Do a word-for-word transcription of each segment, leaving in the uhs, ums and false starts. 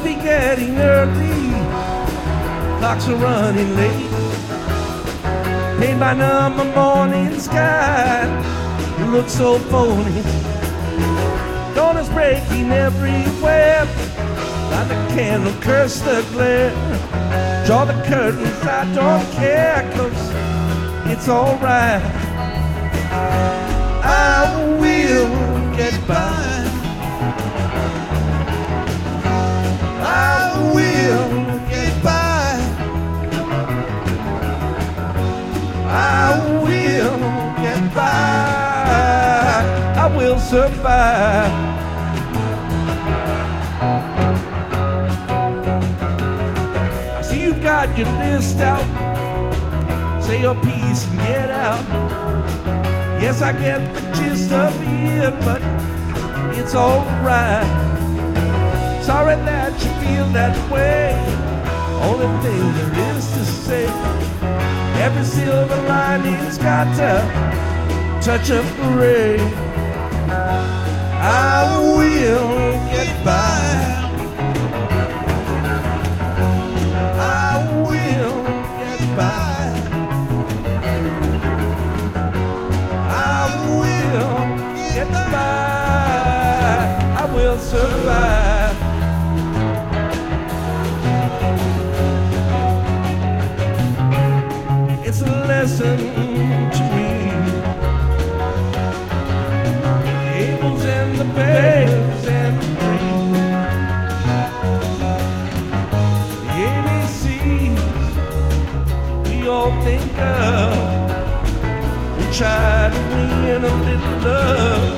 be getting early, clocks are running late. Paint by number morning sky, it looks so phony. Dawn is breaking everywhere, light the candle, curse the glare. Draw the curtains, I don't care, 'cause it's alright. I will get by. I will get by. I will get by. I will survive. I see you got your list out. Say your piece and get out. Yes, I get the gist of it, but it's alright. Sorry that you feel that way. Only thing there is to say, every silver lining's got a touch of gray. I will get by. I will get by. I will get by. I will survive. It's a lesson to me. The Abels and the bears and the dreams, the A B Cs we all think of. We try to win a little love.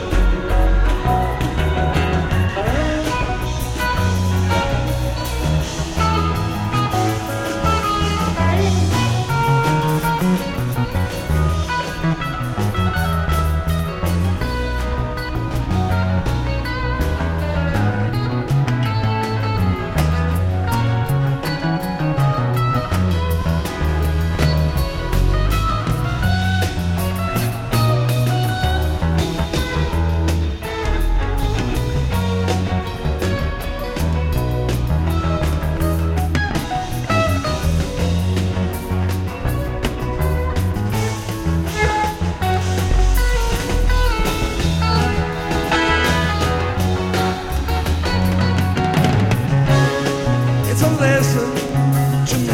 It's a lesson to me.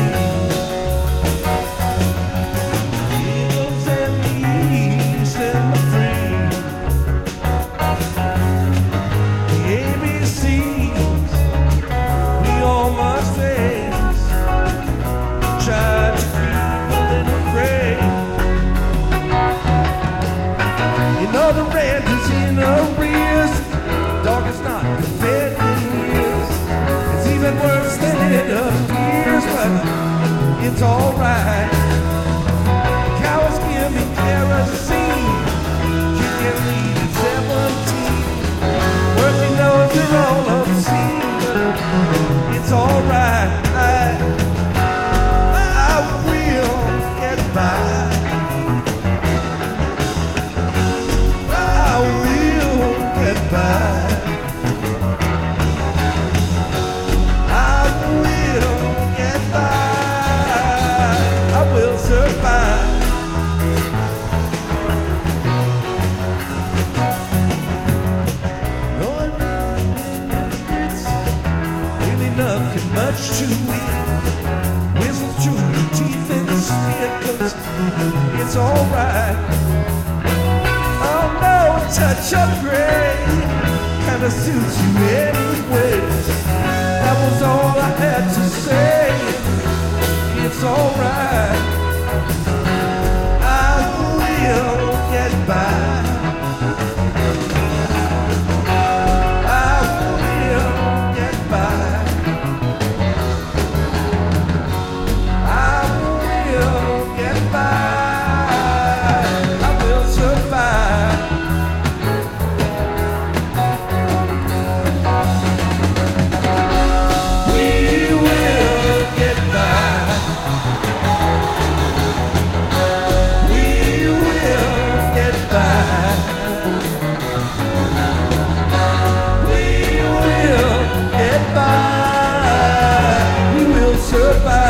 The Eagles and the East and the Free, the A B Cs we all must face. Try to keep a little brave. You know the rent is in arrears. Dog is not fed in years. It's even worse than it appears, but it's alright. Cowards give me kerosene. You can leave at seventeen. Working knows they're all obscene, but it's alright. I, I will get by. I will get by. Nothing much to eat. Whistle through your teeth and spit, 'cause it's alright. Oh no, a touch of gray kinda suits you anyway. That was all I had to say. It's alright. I will get by. goodbye.